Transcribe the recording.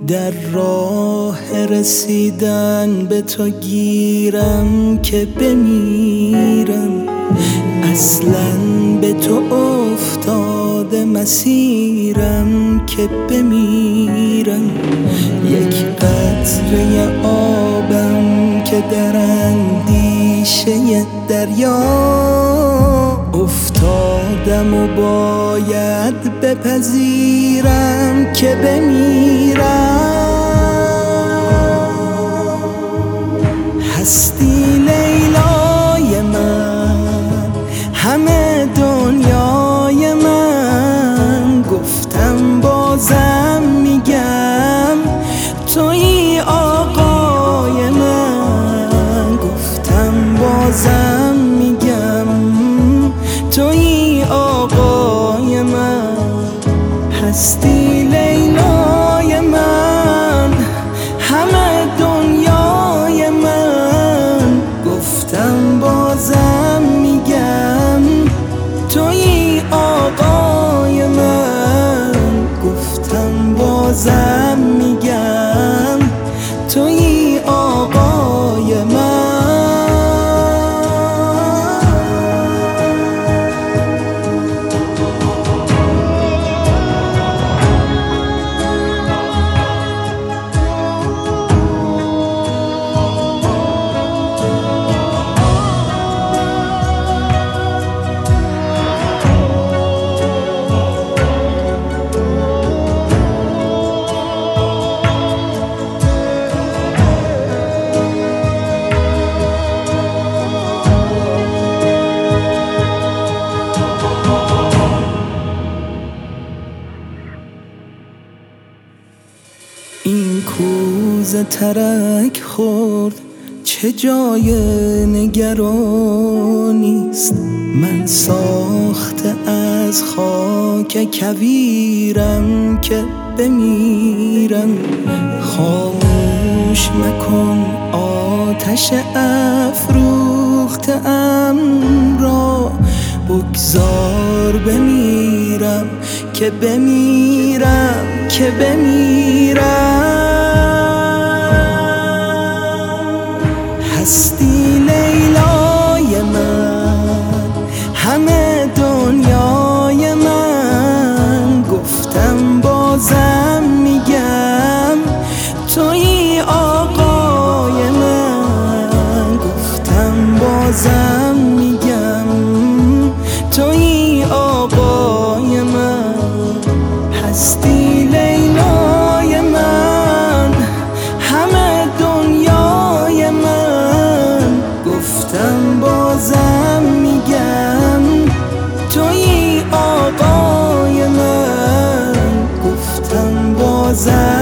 در راه رسیدن به تو گیرم که بمیرم، اصلاً به تو افتاده مسیرم که بمیرم. یک قطره آبم که در اندیشه دریا افتادم و باید بپذیرم که بمیرم. هستی لیلای من، همه دنیای من، گفتم بازم میگم تویی آقای من، گفتم بازم میگم تویی آقای من. هستی لیلای من، همه دنیای من، گفتم بازم میگم تویی آقای من، گفتم بازم میگم تویی آقای من. این کوزه ترک خورد چه جای نگرانیست، من ساخته از خاک کویرم که بمیرم. خاموش مکن آتش افروخته ام را، بگذار بمیرم که بمیرم که بمیرم. هستی لیلای من، همه دنیای من، گفتم بازم میگم تویی آقای من، گفتم بازم میگم تویی آقای من. هستی لیلای من، همه دنیای من، گفتم بازم میگم تویی آقای من، گفتم بازم